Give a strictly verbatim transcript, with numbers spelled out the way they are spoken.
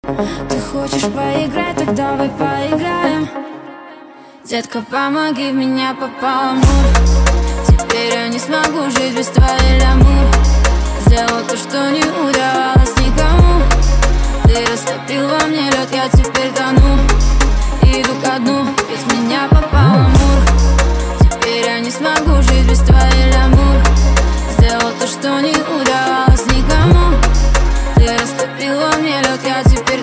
Ты хочешь поиграть, так давай поиграем. Детка, помоги, в меня попал амур. Теперь я не смогу жить без твоей лямур. Сделал то, что не удавалось никому. Ты растопил во мне лед, я теперь тону. Иду ко дну, ведь в меня попал амур. Теперь я не смогу жить без твоей лямур. Сделал то, что не удавалось никому. Ты растопил во мне лед, я теперь